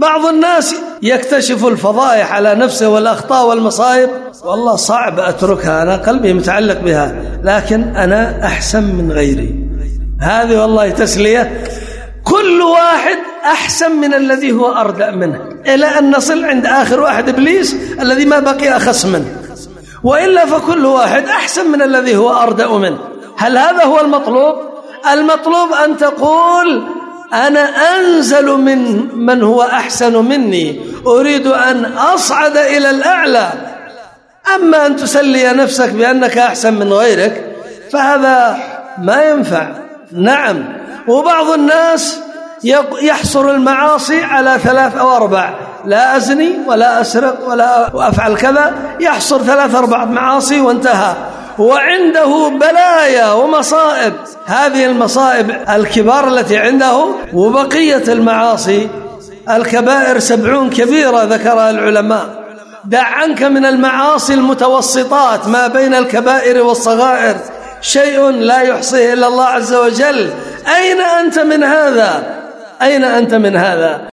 بعض الناس يكتشف الفضائح على نفسه والأخطاء والمصائب، والله صعب أتركها، أنا قلبي متعلق بها، لكن أنا أحسن من غيري. هذه والله تسلية. كل واحد أحسن من الذي هو أردأ منه، إلى أن نصل عند آخر واحد إبليس الذي ما بقي أخس منه، وإلا فكل واحد أحسن من الذي هو أردأ منه. هل هذا هو المطلوب؟ المطلوب أن تقول أنا أنزل من هو أحسن مني، أريد أن أصعد إلى الأعلى. أما أن تسلي نفسك بأنك أحسن من غيرك فهذا ما ينفع. نعم. وبعض الناس يحصر المعاصي على 3 أو 4، لا أزني ولا أسرق ولا أفعل كذا، يحصر 3 أو 4 معاصي وانتهى، وعنده بلايا ومصائب. هذه المصائب الكبار التي عنده، وبقية المعاصي الكبائر 70 كبيرة ذكرها العلماء. دع عنك من المعاصي المتوسطات ما بين الكبائر والصغائر شيء لا يحصيه إلا الله عز وجل. أين أنت من هذا؟ أين أنت من هذا؟